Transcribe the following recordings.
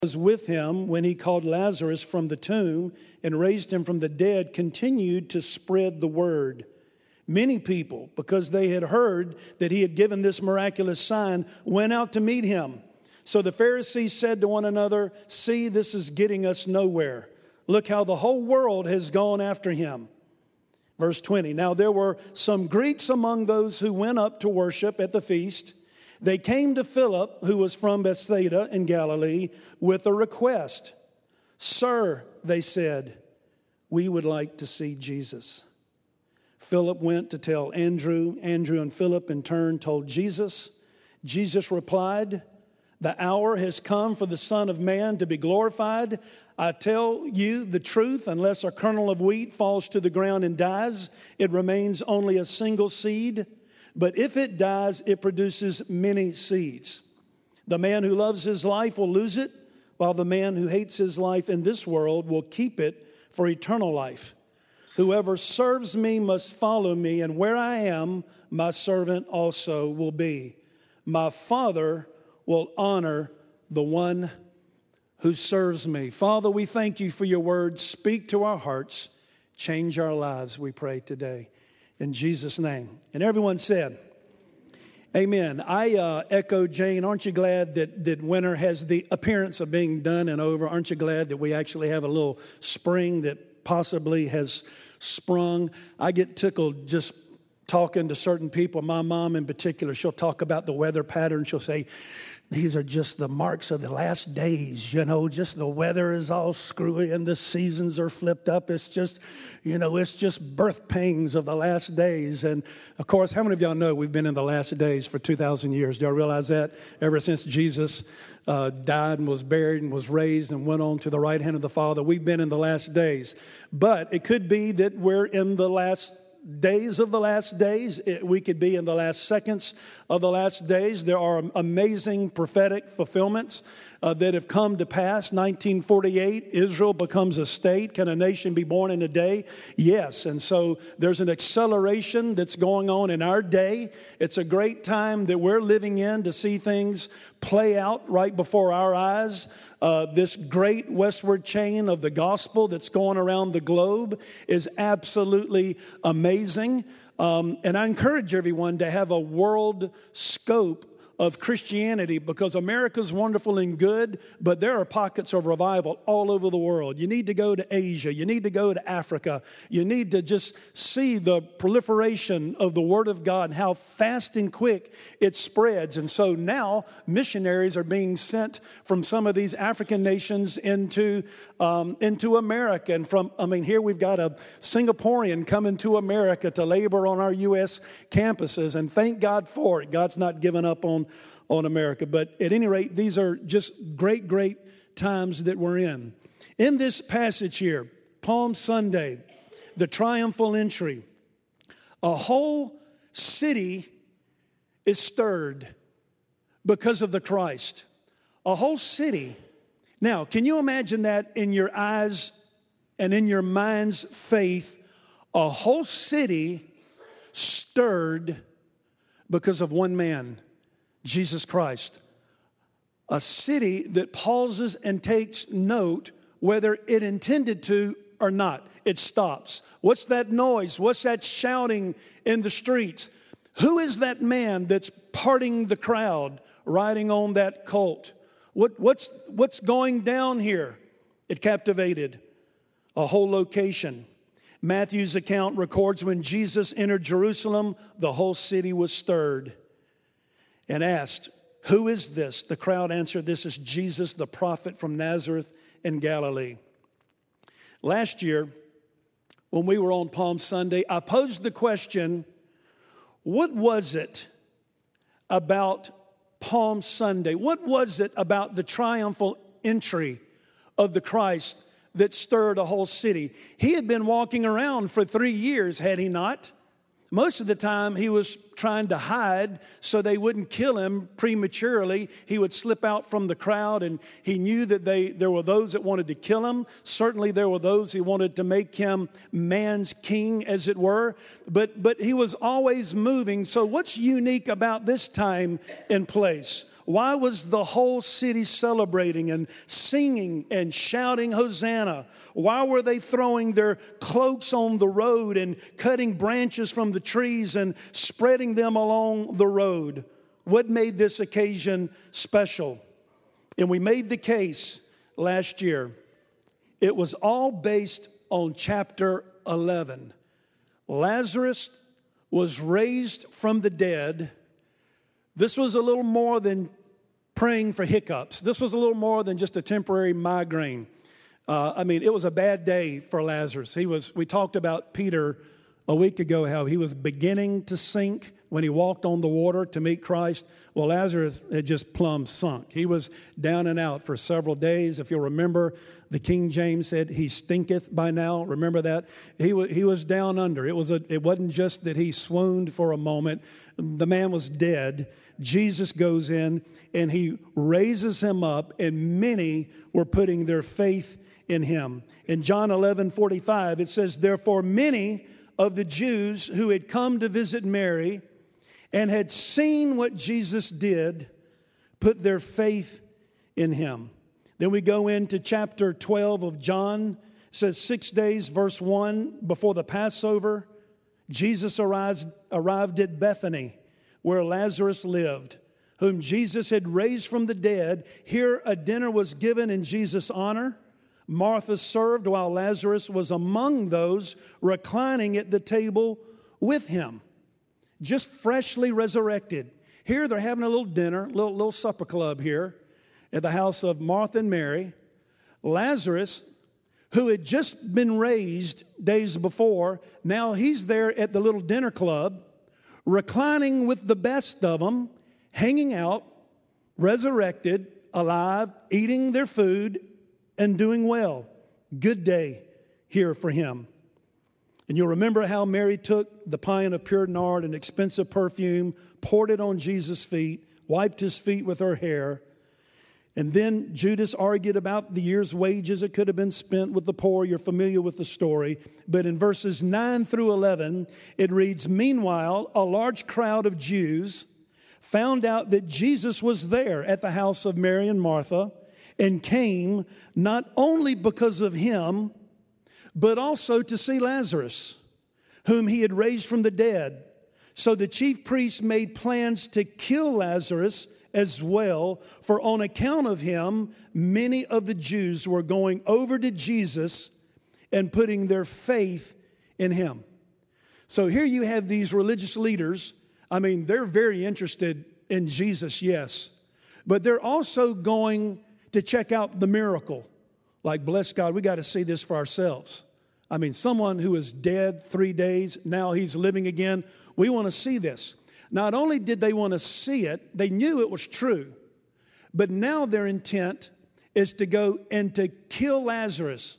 Was with him when he called Lazarus from the tomb and raised him from the dead, continued to spread the word. Many people, because they had heard that he had given this miraculous sign, went out to meet him. So the Pharisees said to one another, "See, this is getting us nowhere. Look how the whole world has gone after him." Verse 20, now there were some Greeks among those who went up to worship at the feast. They came to Philip, who was from Bethsaida in Galilee, with a request. "Sir," they said, "we would like to see Jesus." Philip went to tell Andrew. Andrew and Philip in turn told Jesus. Jesus replied, "The hour has come for the Son of Man to be glorified. I tell you the truth, unless a kernel of wheat falls to the ground and dies, it remains only a single seed. But if it dies, it produces many seeds. The man who loves his life will lose it, while the man who hates his life in this world will keep it for eternal life. Whoever serves me must follow me, and where I am, my servant also will be. My Father will honor the one who serves me." Father, we thank you for your word. Speak to our hearts. Change our lives, we pray today. In Jesus' name. And everyone said, amen. I echo Jane. Aren't you glad that winter has the appearance of being done and over? Aren't you glad that we actually have a little spring that possibly has sprung? I get tickled just talking to certain people. My mom in particular, she'll talk about the weather pattern. She'll say, "These are just the marks of the last days, just the weather is all screwy and the seasons are flipped up. It's just, it's just birth pangs of the last days." And of course, how many of y'all know we've been in the last days for 2,000 years? Do y'all realize that? Ever since Jesus died and was buried and was raised and went on to the right hand of the Father, we've been in the last days. But it could be that we're in the last days of the last days. We could be in the last seconds of the last days. There are amazing prophetic fulfillments that have come to pass. 1948, Israel becomes a state. Can a nation be born in a day? Yes. And so there's an acceleration that's going on in our day. It's a great time that we're living in to see things play out right before our eyes. This great westward chain of the gospel that's going around the globe is absolutely amazing. And I encourage everyone to have a world scope of Christianity, because America's wonderful and good, but there are pockets of revival all over the world. You need to go to Asia. You need to go to Africa. You need to just see the proliferation of the Word of God and how fast and quick it spreads. And so now missionaries are being sent from some of these African nations into America. And here we've got a Singaporean coming to America to labor on our U.S. campuses, and thank God for it. God's not given up on America. But at any rate, these are just great, great times that we're in. In this passage here, Palm Sunday, the triumphal entry, a whole city is stirred because of the Christ. A whole city. Now, can you imagine that in your eyes and in your mind's faith? A whole city stirred because of one man, Jesus Christ. A city that pauses and takes note whether it intended to or not. It stops. What's that noise? What's that shouting in the streets? Who is that man that's parting the crowd, riding on that colt? What's going down here? It captivated a whole location. Matthew's account records when Jesus entered Jerusalem, the whole city was stirred and asked, "Who is this?" The crowd answered, "This is Jesus, the prophet from Nazareth in Galilee." Last year, when we were on Palm Sunday, I posed the question, what was it about Palm Sunday? What was it about the triumphal entry of the Christ that stirred a whole city? He had been walking around for 3 years, had he not? Most of the time, he was trying to hide so they wouldn't kill him prematurely. He would slip out from the crowd, and he knew that there were those that wanted to kill him. Certainly, there were those who wanted to make him man's king, as it were. But he was always moving. So what's unique about this time and place? Why was the whole city celebrating and singing and shouting Hosanna? Why were they throwing their cloaks on the road and cutting branches from the trees and spreading them along the road? What made this occasion special? And we made the case last year. It was all based on chapter 11. Lazarus was raised from the dead. This was a little more than praying for hiccups. This was a little more than just a temporary migraine. It was a bad day for Lazarus. We talked about Peter a week ago, how he was beginning to sink when he walked on the water to meet Christ. Well, Lazarus had just plumb sunk. He was down and out for several days. If you'll remember, the King James said, he stinketh by now. Remember that? He was down under. It wasn't just that he swooned for a moment. The man was dead. Jesus goes in and he raises him up, and many were putting their faith in him. In John 11:45, it says, therefore many of the Jews who had come to visit Mary and had seen what Jesus did put their faith in him. Then we go into chapter 12 of John. It says 6 days, verse 1, before the Passover, Jesus arrived at Bethany, where Lazarus lived, whom Jesus had raised from the dead. Here a dinner was given in Jesus' honor. Martha served while Lazarus was among those reclining at the table with him, just freshly resurrected. Here they're having a little dinner, little supper club here at the house of Martha and Mary. Lazarus, who had just been raised days before, now he's there at the little dinner club, reclining with the best of them, hanging out, resurrected, alive, eating their food, and doing well. Good day here for him. And you'll remember how Mary took the pine of pure nard, an expensive perfume, poured it on Jesus' feet, wiped his feet with her hair. And then Judas argued about the year's wages that could have been spent with the poor. You're familiar with the story. But in verses 9 through 11, it reads, meanwhile, a large crowd of Jews found out that Jesus was there at the house of Mary and Martha, and came not only because of him, but also to see Lazarus, whom he had raised from the dead. So the chief priests made plans to kill Lazarus as well, for on account of him, many of the Jews were going over to Jesus and putting their faith in him. So here you have these religious leaders. They're very interested in Jesus, yes, but they're also going to check out the miracle. Like, bless God, we got to see this for ourselves. Someone who is dead 3 days, now he's living again. We want to see this. Not only did they want to see it, they knew it was true. But now their intent is to go and to kill Lazarus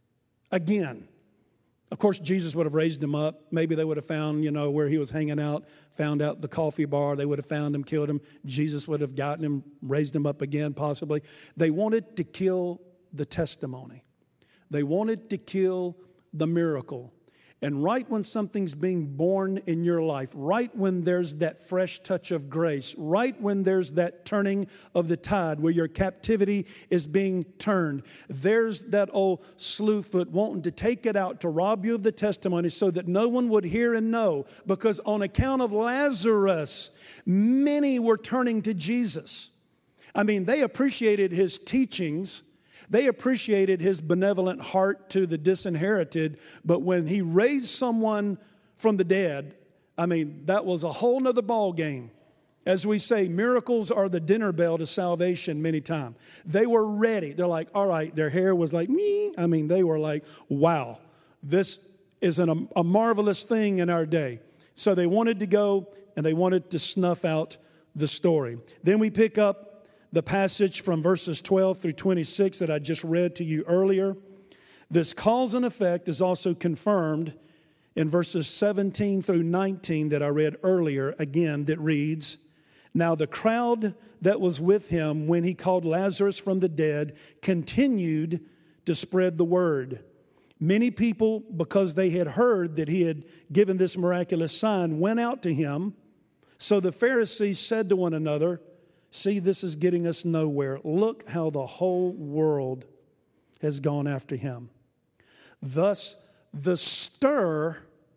again. Of course, Jesus would have raised him up. Maybe they would have found, where he was hanging out, found out the coffee bar. They would have found him, killed him. Jesus would have gotten him, raised him up again, possibly. They wanted to kill the testimony. They wanted to kill the miracle. And right when something's being born in your life, right when there's that fresh touch of grace, right when there's that turning of the tide where your captivity is being turned, there's that old slewfoot wanting to take it out to rob you of the testimony so that no one would hear and know. Because on account of Lazarus, many were turning to Jesus. They appreciated his teachings. They appreciated his benevolent heart to the disinherited, but when he raised someone from the dead, that was a whole nother ball game. As we say, miracles are the dinner bell to salvation many times. They were ready. They're like, all right, their hair was like, me. They were like, wow, this is a marvelous thing in our day. So they wanted to go and they wanted to snuff out the story. Then we pick up the passage from verses 12 through 26 that I just read to you earlier. This cause and effect is also confirmed in verses 17 through 19 that I read earlier, again, that reads, now the crowd that was with him when he called Lazarus from the dead continued to spread the word. Many people, because they had heard that he had given this miraculous sign, went out to him. So the Pharisees said to one another, See, this is getting us nowhere. Look how the whole world has gone after him. Thus, the stir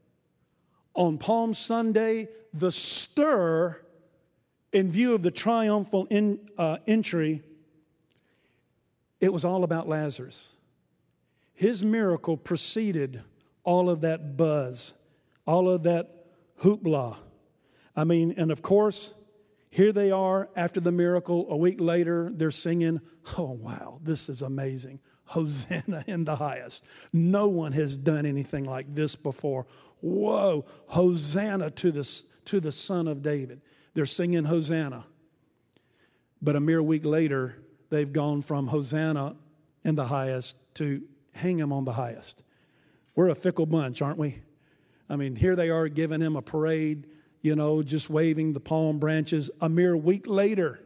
on Palm Sunday, the stir in view of the triumphal entry, it was all about Lazarus. His miracle preceded all of that buzz, all of that hoopla. I mean, and of course, here they are after the miracle. A week later, they're singing, oh, wow, this is amazing. Hosanna in the highest. No one has done anything like this before. Whoa, Hosanna to the Son of David. They're singing Hosanna. But a mere week later, they've gone from Hosanna in the highest to hang him on the highest. We're a fickle bunch, aren't we? I mean, here they are giving him a parade, just waving the palm branches. A mere week later,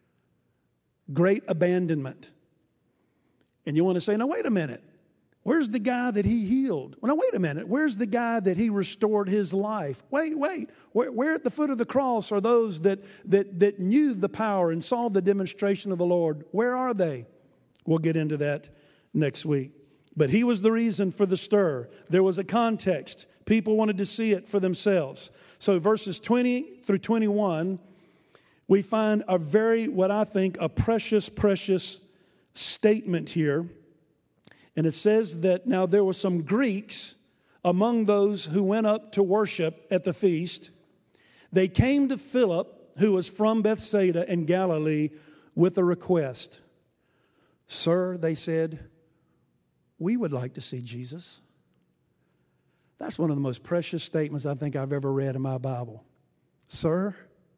great abandonment. And you want to say, now, wait a minute. Where's the guy that he healed? Well, now, wait a minute. Where's the guy that he restored his life? Wait. Where at the foot of the cross are those that knew the power and saw the demonstration of the Lord? Where are they? We'll get into that next week. But he was the reason for the stir. There was a context. People wanted to see it for themselves. So verses 20 through 21, we find what I think, a precious statement here. And it says that now there were some Greeks among those who went up to worship at the feast. They came to Philip, who was from Bethsaida in Galilee, with a request. Sir, they said, we would like to see Jesus. That's one of the most precious statements I think I've ever read in my Bible. Sir,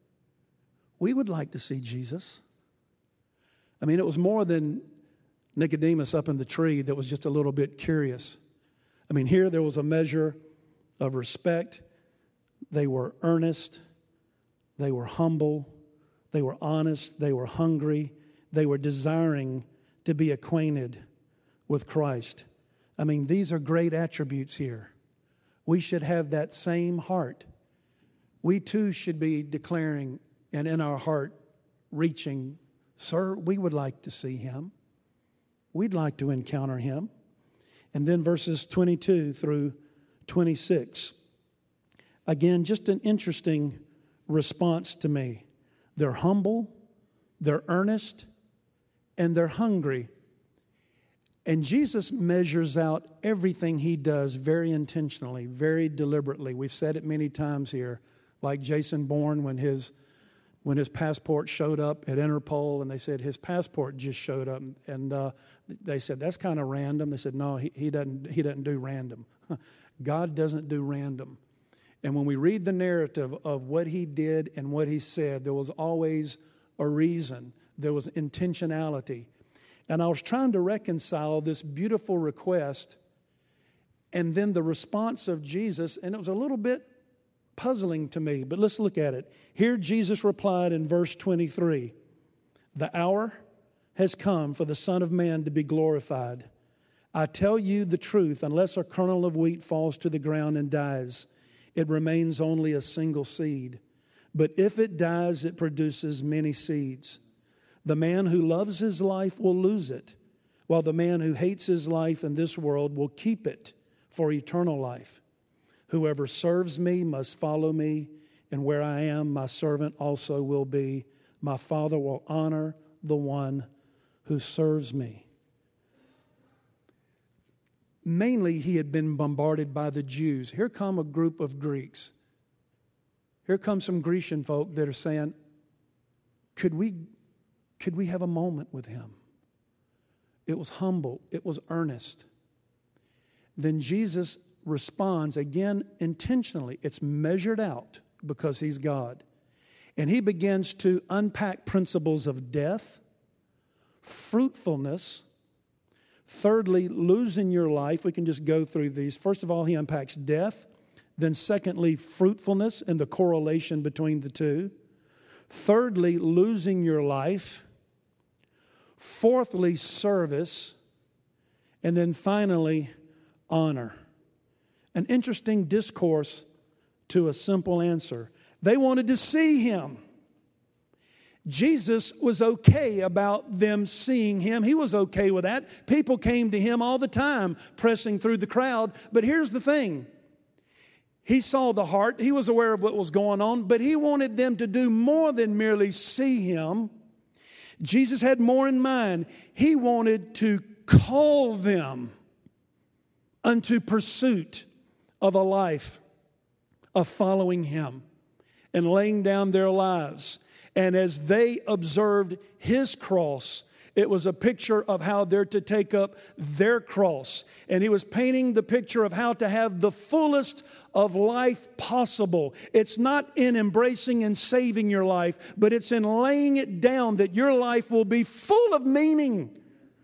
we would like to see Jesus. I mean, it was more than Nicodemus up in the tree that was just a little bit curious. I mean, here there was a measure of respect. They were earnest. They were humble. They were honest. They were hungry. They were desiring to be acquainted with Christ. I mean, these are great attributes here. We should have that same heart. We too should be declaring and in our heart reaching, sir, we would like to see him. We'd like to encounter him. And then verses 22 through 26. Again, just an interesting response to me. They're humble, they're earnest, and they're hungry. And Jesus measures out everything he does very intentionally, very deliberately. We've said it many times here, like Jason Bourne when his passport showed up at Interpol, and they said his passport just showed up, and they said that's kind of random. They said no, he doesn't do random. God doesn't do random. And when we read the narrative of what he did and what he said, there was always a reason. There was intentionality. And I was trying to reconcile this beautiful request and then the response of Jesus, and it was a little bit puzzling to me, but let's look at it. Here Jesus replied in verse 23, the hour has come for the Son of Man to be glorified. I tell you the truth, unless a kernel of wheat falls to the ground and dies, it remains only a single seed. But if it dies, it produces many seeds. The man who loves his life will lose it, while the man who hates his life in this world will keep it for eternal life. Whoever serves me must follow me, and where I am, my servant also will be. My Father will honor the one who serves me. Mainly, he had been bombarded by the Jews. Here come a group of Greeks. Here come some Grecian folk that are saying, could we have a moment with him? It was humble. It was earnest. Then Jesus responds again intentionally. It's measured out because he's God. And he begins to unpack principles of death, fruitfulness. Thirdly, losing your life. We can just go through these. First of all, he unpacks death. Then secondly, fruitfulness and the correlation between the two. Thirdly, losing your life. Fourthly, service. And then finally, honor. An interesting discourse to a simple answer. They wanted to see him. Jesus was okay about them seeing him. He was okay with that. People came to him all the time, pressing through the crowd. But here's the thing. He saw the heart. He was aware of what was going on, but he wanted them to do more than merely see him. Jesus had more in mind. He wanted to call them unto pursuit of a life of following him and laying down their lives. And as they observed his cross, it was a picture of how they're to take up their cross. And he was painting the picture of how to have the fullest of life possible. It's not in embracing and saving your life, but it's in laying it down that your life will be full of meaning.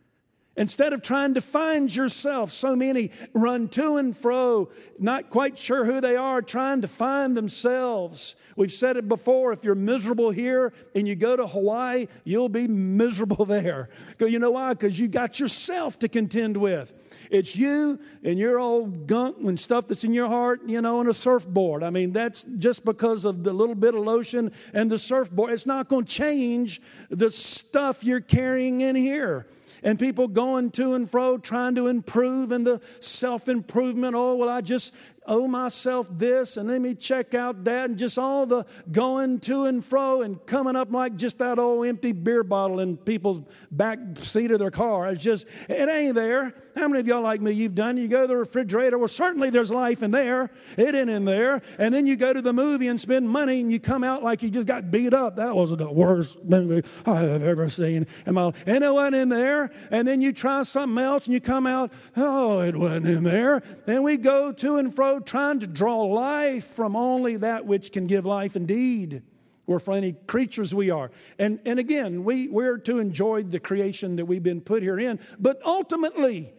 Instead of trying to find yourself, so many run to and fro, not quite sure who they are, trying to find themselves. We've said it before, if you're miserable here and you go to Hawaii, you'll be miserable there. You know why? Because you got yourself to contend with. It's you and your old gunk and stuff that's in your heart, and a surfboard. I mean, that's just because of the little bit of lotion and the surfboard. It's not going to change the stuff you're carrying in here. And people going to and fro trying to improve and the self-improvement. Oh, well, I just owe myself this and let me check out that. And just all the going to and fro and coming up like just that old empty beer bottle in people's back seat of their car. It's just, it ain't there. How many of y'all like me, you've done? You go to the refrigerator. Well, certainly there's life in there. It ain't in there. And then you go to the movie and spend money and you come out like you just got beat up. That was the worst movie I have ever seen in my life. And it wasn't in there. And then you try something else and you come out, oh, it wasn't in there. Then we go to and fro trying to draw life from only that which can give life indeed. We're friendly creatures we are. And again, we're to enjoy the creation that we've been put here in. But ultimately,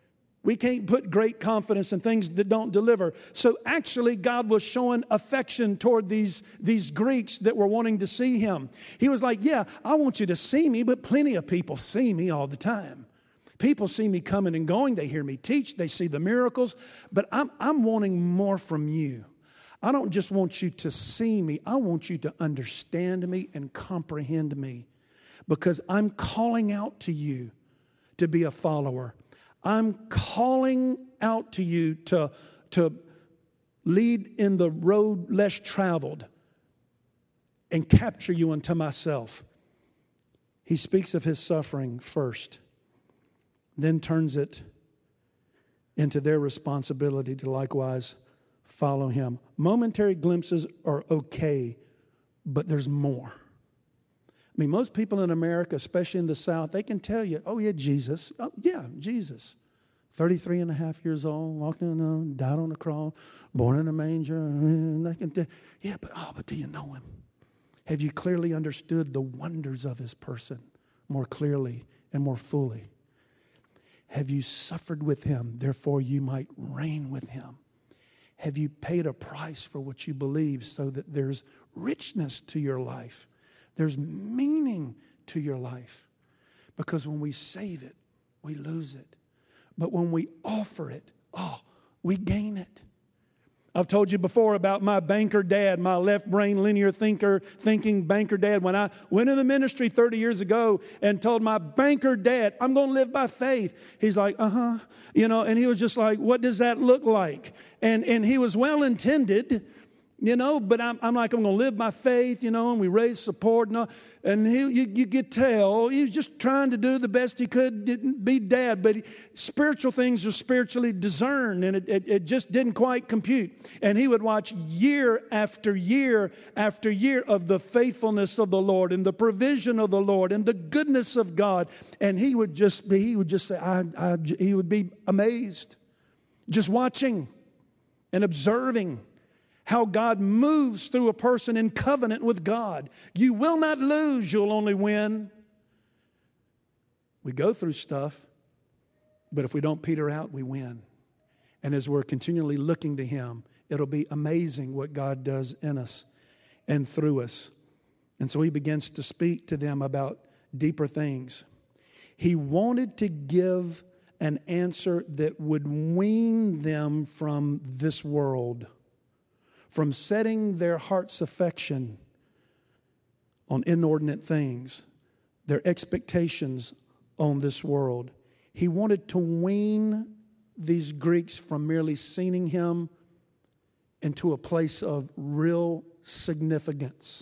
we can't put great confidence in things that don't deliver. So actually, God was showing affection toward these Greeks that were wanting to see him. He was like, yeah, I want you to see me, but plenty of people see me all the time. People see me coming and going. They hear me teach. They see the miracles. But I'm wanting more from you. I don't just want you to see me. I want you to understand me and comprehend me. Because I'm calling out to you to be a follower. I'm calling out to you to lead in the road less traveled and capture you unto myself. He speaks of his suffering first, then turns it into their responsibility to likewise follow him. Momentary glimpses are okay, but there's more. I mean, most people in America, especially in the South, they can tell you, oh, yeah, Jesus. Oh, yeah, Jesus. 33 and a half years old, walked in, died on the cross, born in a manger. But do you know him? Have you clearly understood the wonders of his person more clearly and more fully? Have you suffered with him, therefore you might reign with him? Have you paid a price for what you believe so that there's richness to your life? There's meaning to your life. Because when we save it, we lose it. But when we offer it, we gain it. I've told you before about my banker dad, my left brain linear thinking banker dad. When I went in the ministry 30 years ago and told my banker dad, I'm going to live by faith. He's like, and he was just like, what does that look like? And he was well-intended, but I'm like, I'm going to live by faith, and we raised support. And you could tell he was just trying to do the best he could, didn't be dad. But spiritual things are spiritually discerned, and it just didn't quite compute. And he would watch year after year after year of the faithfulness of the Lord and the provision of the Lord and the goodness of God. And he would just say, he would be amazed, just watching and observing how God moves through a person in covenant with God. You will not lose, you'll only win. We go through stuff, but if we don't peter out, we win. And as we're continually looking to him, it'll be amazing what God does in us and through us. And so he begins to speak to them about deeper things. He wanted to give an answer that would wean them from this world, from setting their heart's affection on inordinate things, their expectations on this world. He wanted to wean these Greeks from merely seeing him into a place of real significance.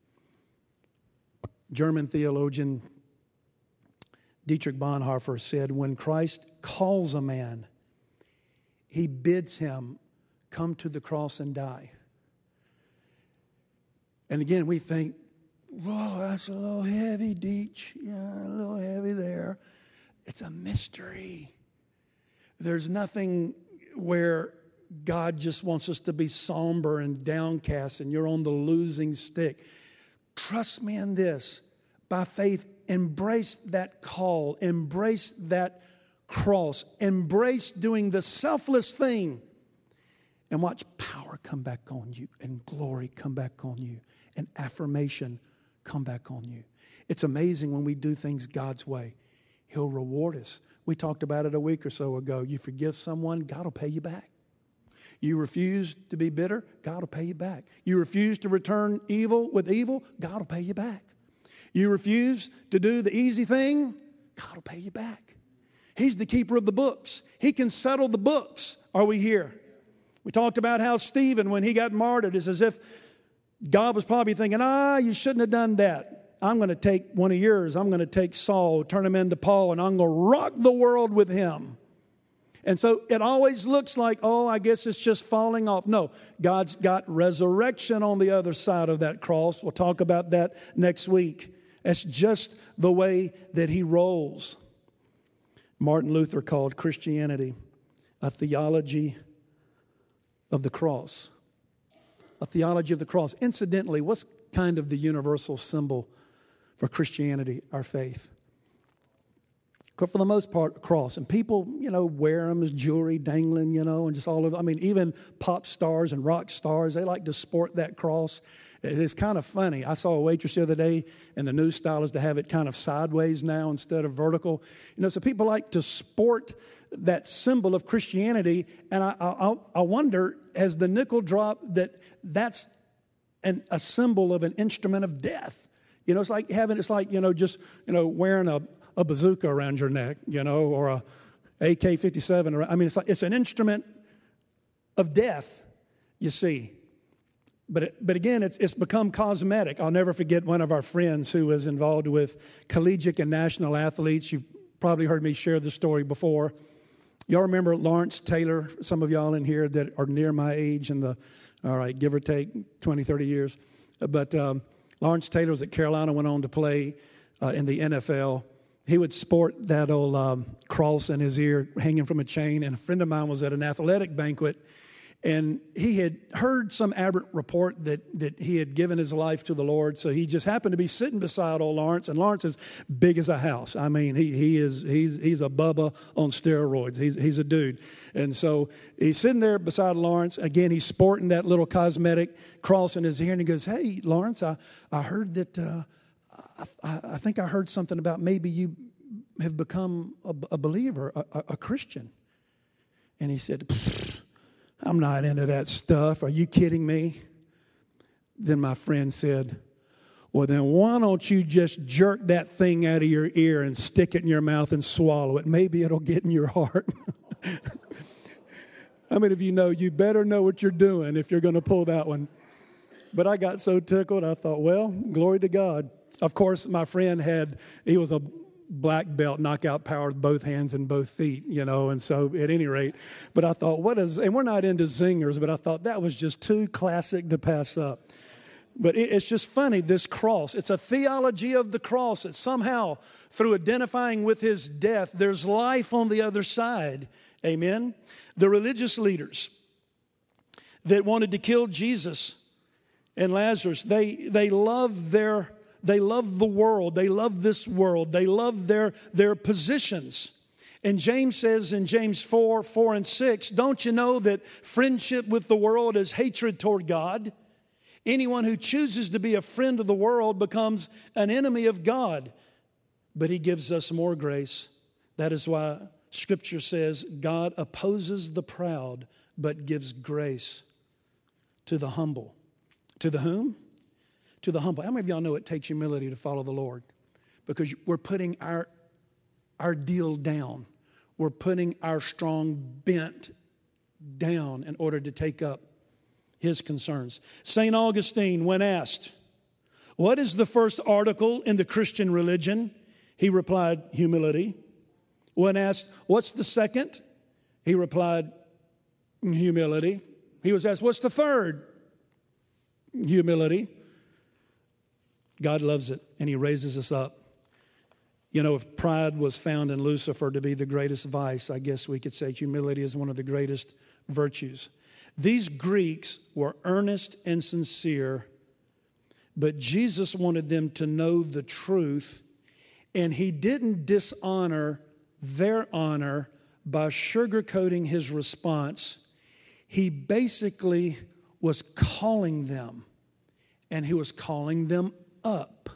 German theologian Dietrich Bonhoeffer said, when Christ calls a man, he bids him come to the cross and die. And again, we think, whoa, that's a little heavy, Deitch. Yeah, a little heavy there. It's a mystery. There's nothing where God just wants us to be somber and downcast and you're on the losing stick. Trust me in this. By faith, embrace that call. Embrace that cross. Embrace doing the selfless thing. And watch power come back on you and glory come back on you and affirmation come back on you. It's amazing when we do things God's way. He'll reward us. We talked about it a week or so ago. You forgive someone, God will pay you back. You refuse to be bitter, God will pay you back. You refuse to return evil with evil, God will pay you back. You refuse to do the easy thing, God will pay you back. He's the keeper of the books. He can settle the books. Are we here? We talked about how Stephen, when he got martyred, it's as if God was probably thinking, you shouldn't have done that. I'm going to take one of yours. I'm going to take Saul, turn him into Paul, and I'm going to rock the world with him. And so it always looks like, I guess it's just falling off. No, God's got resurrection on the other side of that cross. We'll talk about that next week. That's just the way that he rolls. Martin Luther called Christianity a theology of the cross. A theology of the cross. Incidentally, what's kind of the universal symbol for Christianity, our faith? For the most part, a cross. And people, wear them as jewelry, dangling, and just all of it. I mean, even pop stars and rock stars, they like to sport that cross. It's kind of funny. I saw a waitress the other day, and the new style is to have it kind of sideways now instead of vertical. So people like to sport that symbol of Christianity. And I wonder, has the nickel dropped that's a symbol of an instrument of death? It's like wearing a bazooka around your neck, or a AK-57. I mean, it's an instrument of death, you see. But again, it's become cosmetic. I'll never forget one of our friends who was involved with collegiate and national athletes. You've probably heard me share this story before. Y'all remember Lawrence Taylor? Some of y'all in here that are near my age give or take 20, 30 years. But Lawrence Taylor was at Carolina, went on to play in the NFL. He would sport that old cross in his ear hanging from a chain. And a friend of mine was at an athletic banquet, and he had heard some aberrant report that he had given his life to the Lord. So he just happened to be sitting beside old Lawrence, and Lawrence is big as a house. I mean, he's a Bubba on steroids. He's a dude. And so he's sitting there beside Lawrence. Again, he's sporting that little cosmetic cross in his ear, and he goes, "Hey, Lawrence, I heard that I think I heard something about maybe you have become a believer, a Christian." And he said, "I'm not into that stuff. Are you kidding me?" Then my friend said, "Well, then why don't you just jerk that thing out of your ear and stick it in your mouth and swallow it? Maybe it'll get in your heart." How many of you better know what you're doing if you're going to pull that one? But I got so tickled, I thought, well, glory to God. Of course, my friend he was a black belt, knockout power with both hands and both feet, and so at any rate. But I thought, and we're not into zingers, but I thought that was just too classic to pass up. But it's just funny, this cross. It's a theology of the cross that somehow, through identifying with his death, there's life on the other side. Amen? The religious leaders that wanted to kill Jesus and Lazarus, they love the world. They love this world. They love their positions. And James says in James 4:4-6, don't you know that friendship with the world is hatred toward God? Anyone who chooses to be a friend of the world becomes an enemy of God. But he gives us more grace. That is why Scripture says God opposes the proud, but gives grace to the humble. To the whom? to the humble. How many of y'all know it takes humility to follow the Lord? Because we're putting our deal down. We're putting our strong bent down in order to take up his concerns. St. Augustine, when asked, what is the first article in the Christian religion? He replied, humility. When asked, what's the second? He replied, humility. He was asked, what's the third? Humility. God loves it, and he raises us up. You know, if pride was found in Lucifer to be the greatest vice, I guess we could say humility is one of the greatest virtues. These Greeks were earnest and sincere, but Jesus wanted them to know the truth, and he didn't dishonor their honor by sugarcoating his response. He basically was calling them, and he was calling them up.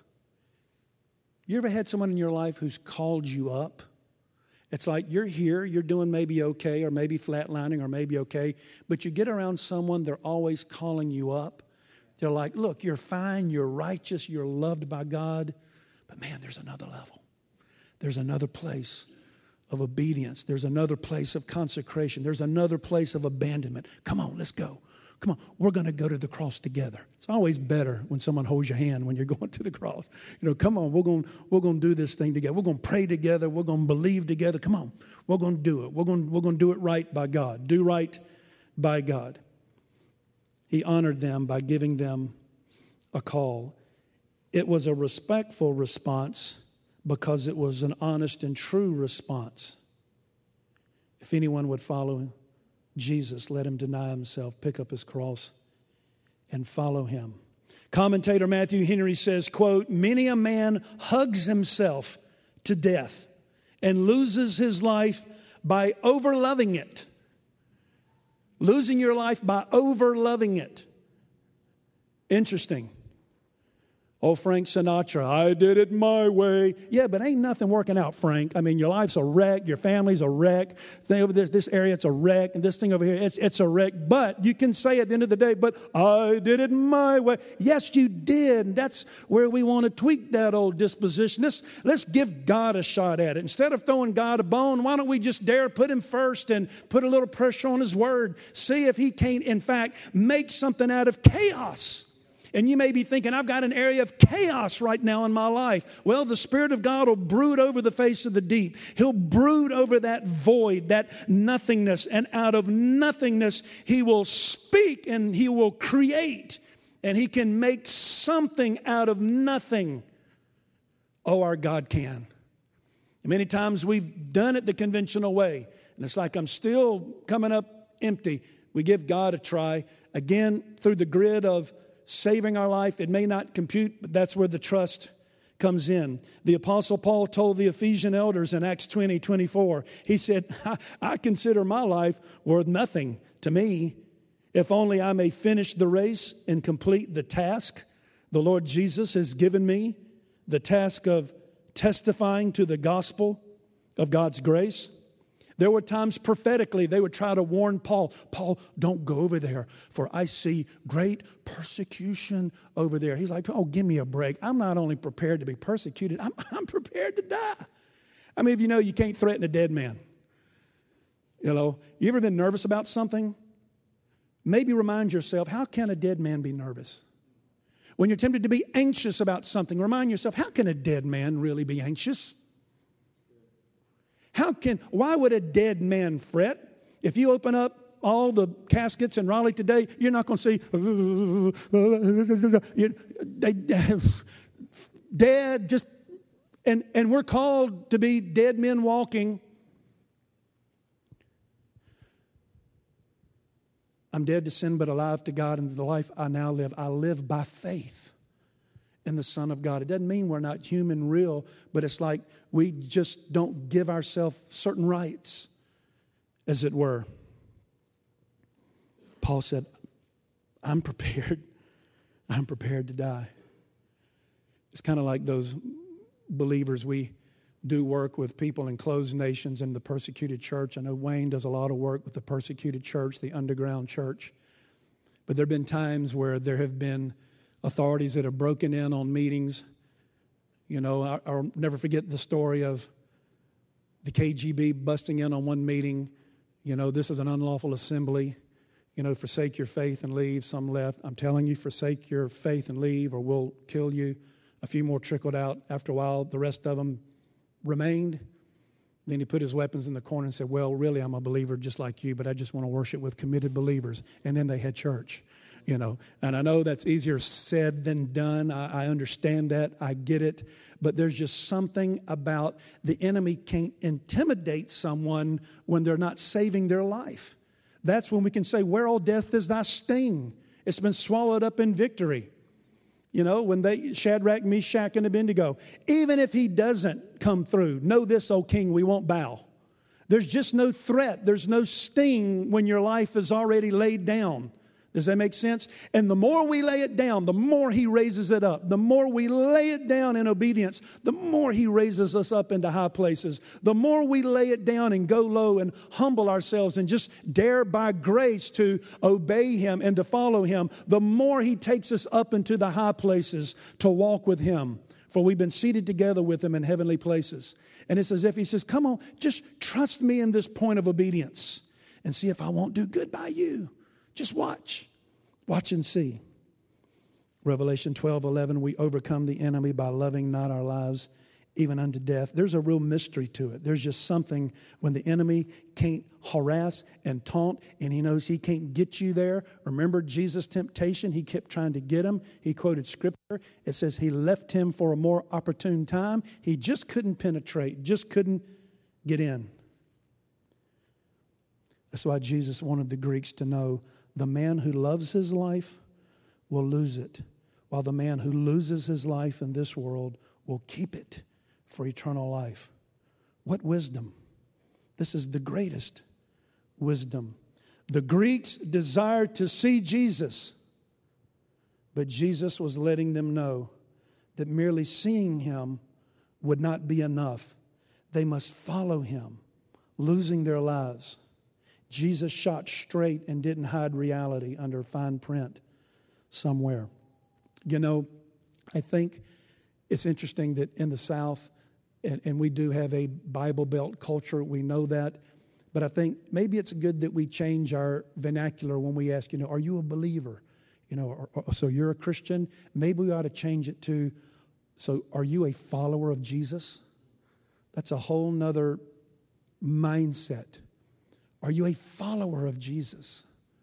You ever had someone in your life who's called you up? It's like you're here, you're doing maybe okay, or maybe flatlining, or maybe okay, but you get around someone, they're always calling you up. They're like, look, you're fine, you're righteous, you're loved by God, but man, there's another level. There's another place of obedience. There's another place of consecration. There's another place of abandonment. Come on, let's go. Come on, we're going to go to the cross together. It's always better when someone holds your hand when you're going to the cross. You know, come on, we're going to do this thing together. We're going to pray together. We're going to believe together. Come on, we're going to do it. We're going to do it right by God. Do right by God. He honored them by giving them a call. It was a respectful response because it was an honest and true response. If anyone would follow Jesus, let him deny himself, pick up his cross, and follow him. Commentator Matthew Henry says, quote, many a man hugs himself to death and loses his life by overloving it. Losing your life by overloving it. Interesting. Oh, Frank Sinatra, I did it my way. Yeah, but ain't nothing working out, Frank. I mean, your life's a wreck. Your family's a wreck. Thing over this area, it's a wreck. And this thing over here, it's a wreck. But you can say at the end of the day, but I did it my way. Yes, you did. And that's where we want to tweak that old disposition. Let's give God a shot at it. Instead of throwing God a bone, why don't we just dare put him first and put a little pressure on his word? See if he can't, in fact, make something out of chaos. And you may be thinking, I've got an area of chaos right now in my life. Well, the Spirit of God will brood over the face of the deep. He'll brood over that void, that nothingness. And out of nothingness, he will speak and he will create. And he can make something out of nothing. Oh, our God can. And many times we've done it the conventional way. And it's like I'm still coming up empty. We give God a try. Again, through the grid of saving our life. It may not compute, but that's where the trust comes in. The Apostle Paul told the Ephesian elders in Acts 20:24, he said, I consider my life worth nothing to me, if only I may finish the race and complete the task the Lord Jesus has given me, the task of testifying to the gospel of God's grace. There were times prophetically they would try to warn Paul, don't go over there, for I see great persecution over there. He's like, oh, give me a break. I'm not only prepared to be persecuted, I'm prepared to die. I mean, if you know you can't threaten a dead man. You know, you ever been nervous about something? Maybe remind yourself, how can a dead man be nervous? When you're tempted to be anxious about something, remind yourself, how can a dead man really be anxious? Why would a dead man fret? If you open up all the caskets in Raleigh today, you're not going to see dead, just, and we're called to be dead men walking. I'm dead to sin, but alive to God, and the life I now live, I live by faith in the Son of God. It doesn't mean we're not human real, but it's like we just don't give ourselves certain rights, as it were. Paul said, I'm prepared to die. It's kind of like those believers. We do work with people in closed nations and the persecuted church. I know Wayne does a lot of work with the persecuted church, the underground church. But there have been times where there have been authorities that have broken in on meetings. You know, I'll never forget the story of the KGB busting in on one meeting. You know, this is an unlawful assembly. You know, forsake your faith and leave. Some left. I'm telling you, forsake your faith and leave or we'll kill you. A few more trickled out. After a while, the rest of them remained. Then he put his weapons in the corner and said, well, really, I'm a believer just like you, but I just want to worship with committed believers. And then they had church, you know. And I know that's easier said than done. I understand that. I get it. But there's just something about the enemy can't intimidate someone when they're not saving their life. That's when we can say, where, O death, is thy sting? It's been swallowed up in victory. You know, when Shadrach, Meshach, and Abednego, even if he doesn't come through, know this, O king, we won't bow. There's just no threat. There's no sting when your life is already laid down. Does that make sense? And the more we lay it down, the more he raises it up. The more we lay it down in obedience, the more he raises us up into high places. The more we lay it down and go low and humble ourselves and just dare by grace to obey him and to follow him, the more he takes us up into the high places to walk with him. For we've been seated together with him in heavenly places. And it's as if he says, come on, just trust me in this point of obedience and see if I won't do good by you. Just watch. Watch and see. Revelation 12:11, we overcome the enemy by loving not our lives even unto death. There's a real mystery to it. There's just something when the enemy can't harass and taunt and he knows he can't get you there. Remember Jesus' temptation? He kept trying to get him. He quoted scripture. It says he left him for a more opportune time. He just couldn't penetrate, just couldn't get in. That's why Jesus wanted the Greeks to know the man who loves his life will lose it, while the man who loses his life in this world will keep it for eternal life. What wisdom! This is the greatest wisdom. The Greeks desired to see Jesus, but Jesus was letting them know that merely seeing him would not be enough. They must follow him, losing their lives. Jesus shot straight and didn't hide reality under fine print somewhere. You know, I think it's interesting that in the South, and we do have a Bible Belt culture, we know that, but I think maybe it's good that we change our vernacular when we ask, you know, are you a believer? You know, so you're a Christian? Maybe we ought to change it to, so are you a follower of Jesus? That's a whole nother mindset. Are you a follower of Jesus?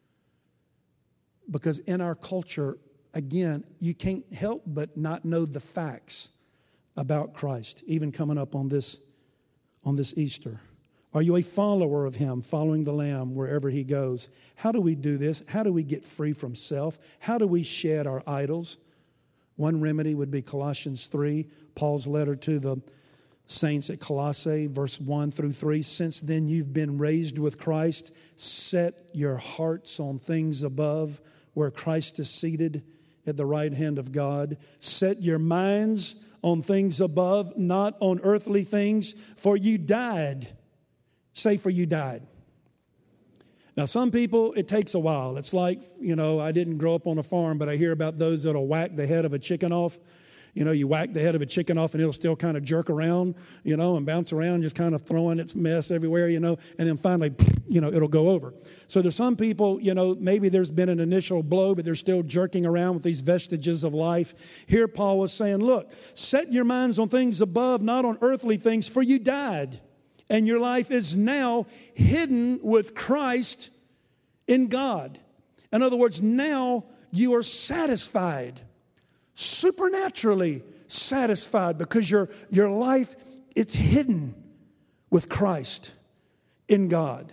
Because in our culture, again, you can't help but not know the facts about Christ, even coming up on this Easter. Are you a follower of him, following the Lamb wherever he goes? How do we do this? How do we get free from self? How do we shed our idols? One remedy would be Colossians 3, Paul's letter to the saints at Colossae, verse 1 through 3. Since then you've been raised with Christ. Set your hearts on things above, where Christ is seated at the right hand of God. Set your minds on things above, not on earthly things, for you died. Say, for you died. Now, some people, it takes a while. It's like, you know, I didn't grow up on a farm, but I hear about those that'll whack the head of a chicken off. You know, you whack the head of a chicken off and it'll still kind of jerk around, you know, and bounce around, just kind of throwing its mess everywhere, you know, and then finally, you know, it'll go over. So there's some people, you know, maybe there's been an initial blow, but they're still jerking around with these vestiges of life. Here Paul was saying, look, set your minds on things above, not on earthly things, for you died. And your life is now hidden with Christ in God. In other words, now you are satisfied. Supernaturally satisfied because your life, it's hidden with Christ in God.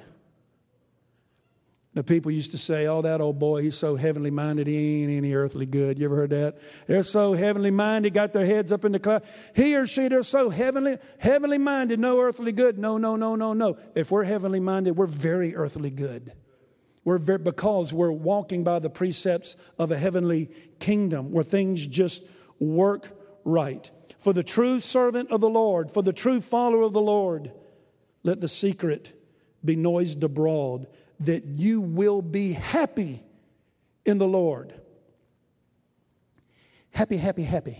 Now, people used to say, oh, that old boy, he's so heavenly minded, he ain't any earthly good. You ever heard that? They're so heavenly minded, got their heads up in the cloud. He or she, they're so heavenly minded, no earthly good. No. If we're heavenly minded, we're very earthly good. Because we're walking by the precepts of a heavenly kingdom where things just work right. For the true servant of the Lord, for the true follower of the Lord, let the secret be noised abroad that you will be happy in the Lord. Happy, happy, happy.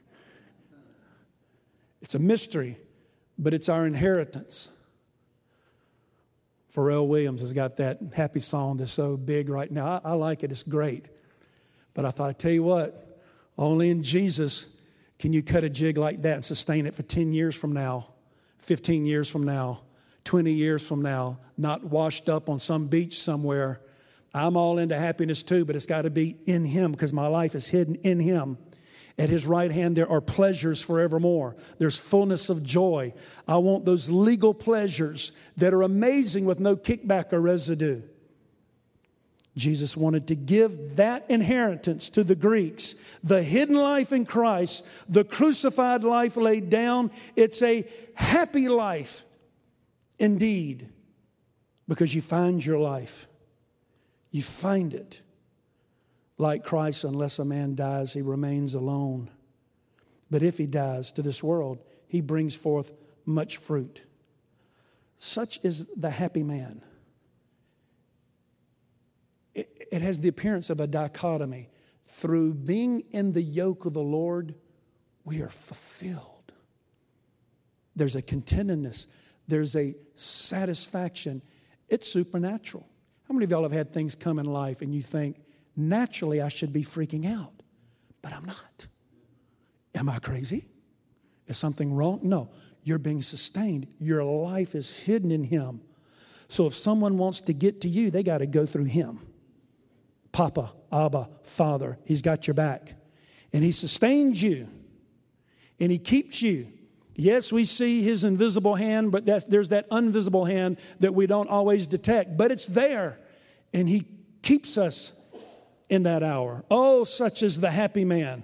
It's a mystery, but it's our inheritance. Pharrell Williams has got that happy song that's so big right now. I like it. It's great. But I thought, I tell you what, only in Jesus can you cut a jig like that and sustain it for 10 years from now, 15 years from now, 20 years from now, not washed up on some beach somewhere. I'm all into happiness too, but it's got to be in Him because my life is hidden in Him. At His right hand, there are pleasures forevermore. There's fullness of joy. I want those legal pleasures that are amazing with no kickback or residue. Jesus wanted to give that inheritance to the Greeks. The hidden life in Christ, the crucified life laid down. It's a happy life indeed, because you find your life. You find it. Like Christ, unless a man dies, he remains alone. But if he dies to this world, he brings forth much fruit. Such is the happy man. It has the appearance of a dichotomy. Through being in the yoke of the Lord, we are fulfilled. There's a contentedness. There's a satisfaction. It's supernatural. How many of y'all have had things come in life and you think, naturally I should be freaking out, but I'm not? Am I crazy? Is something wrong? No, you're being sustained. Your life is hidden in Him. So if someone wants to get to you, they got to go through Him. Papa, Abba, Father, He's got your back. And He sustains you. And He keeps you. Yes, we see His invisible hand, but there's that invisible hand that we don't always detect. But it's there. And He keeps us in that hour. Oh, such is the happy man.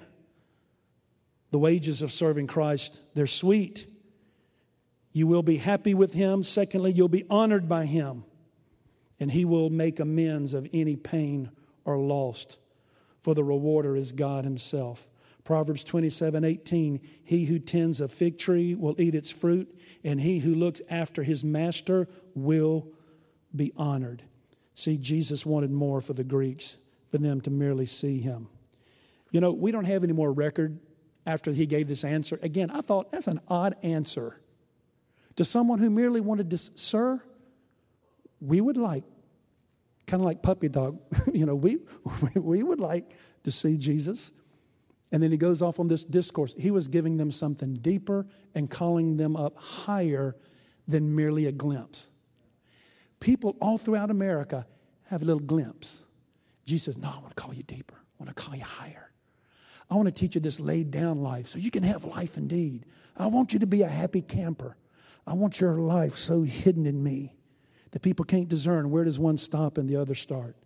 The wages of serving Christ, they're sweet. You will be happy with Him. Secondly, you'll be honored by Him. And He will make amends of any pain or lost. For the rewarder is God Himself. Proverbs 27:18, he who tends a fig tree will eat its fruit, and he who looks after his master will be honored. See, Jesus wanted more for the Greeks, for them to merely see Him. You know, we don't have any more record after He gave this answer. Again, I thought that's an odd answer. To someone who merely wanted to, sir, we would like, kind of like puppy dog, you know, we would like to see Jesus. And then He goes off on this discourse. He was giving them something deeper and calling them up higher than merely a glimpse. People all throughout America have a little glimpse. Jesus says, no, I want to call you deeper. I want to call you higher. I want to teach you this laid down life so you can have life indeed. I want you to be a happy camper. I want your life so hidden in Me that people can't discern where does one stop and the other start.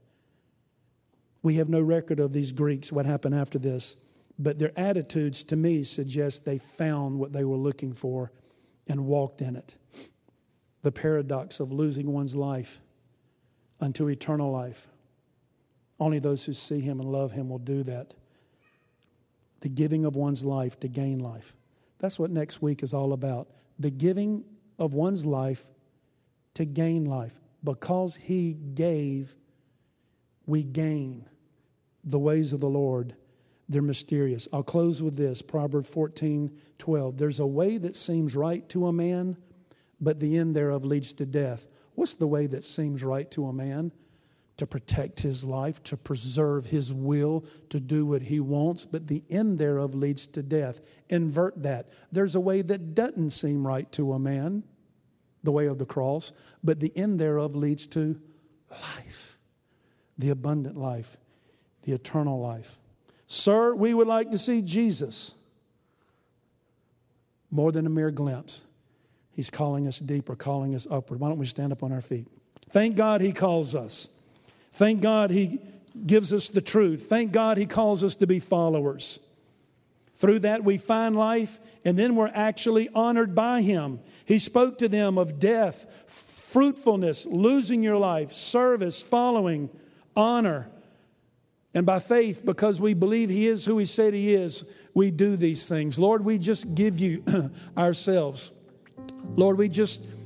We have no record of these Greeks, what happened after this. But their attitudes, to me, suggest they found what they were looking for and walked in it. The paradox of losing one's life unto eternal life. Only those who see Him and love Him will do that. The giving of one's life to gain life. That's what next week is all about. The giving of one's life to gain life. Because He gave, we gain. The ways of the Lord, they're mysterious. I'll close with this, Proverbs 14:12. There's a way that seems right to a man, but the end thereof leads to death. What's the way that seems right to a man? To protect his life, to preserve his will, to do what he wants, but the end thereof leads to death. Invert that. There's a way that doesn't seem right to a man, the way of the cross, but the end thereof leads to life, the abundant life, the eternal life. Sir, we would like to see Jesus more than a mere glimpse. He's calling us deeper, calling us upward. Why don't we stand up on our feet? Thank God He calls us. Thank God He gives us the truth. Thank God He calls us to be followers. Through that we find life, and then we're actually honored by Him. He spoke to them of death, fruitfulness, losing your life, service, following, honor. And by faith, because we believe He is who He said He is, we do these things. Lord, we just give You ourselves. Lord, we just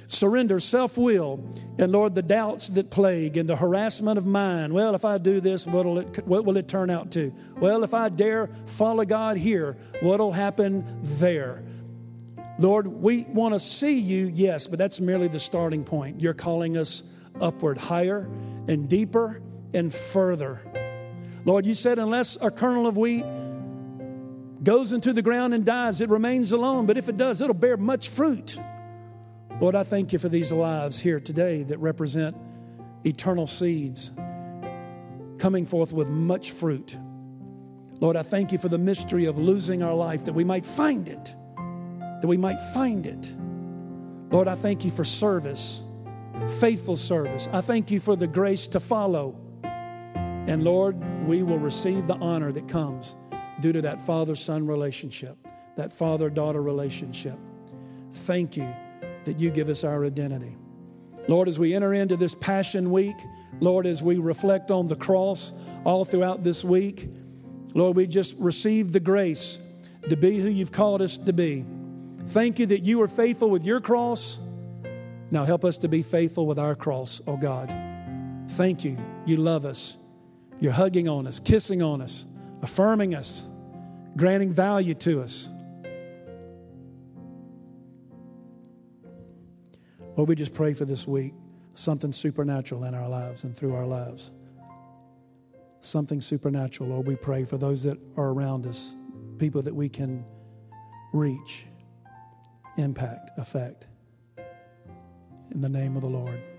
Surrender self-will and, Lord, the doubts that plague and the harassment of mind. Well, if I do this, what will it turn out to? Well, if I dare follow God here, what will happen there? Lord, we want to see you, yes, but that's merely the starting point. You're calling us upward, higher and deeper and further. Lord, you said unless a kernel of wheat goes into the ground and dies, it remains alone. But if it does, it'll bear much fruit. Lord, I thank you for these lives here today that represent eternal seeds coming forth with much fruit. Lord, I thank you for the mystery of losing our life, that we might find it, that we might find it. Lord, I thank you for service, faithful service. I thank you for the grace to follow. And Lord, we will receive the honor that comes due to that father-son relationship, that father-daughter relationship. Thank you that you give us our identity. Lord, as we enter into this Passion Week, Lord, as we reflect on the cross all throughout this week, Lord, we just receive the grace to be who you've called us to be. Thank you that you are faithful with your cross. Now help us to be faithful with our cross, oh God. Thank you. You love us. You're hugging on us, kissing on us, affirming us, granting value to us. Lord, we just pray for this week, something supernatural in our lives and through our lives. Something supernatural, Lord, we pray for those that are around us, people that we can reach, impact, affect. In the name of the Lord.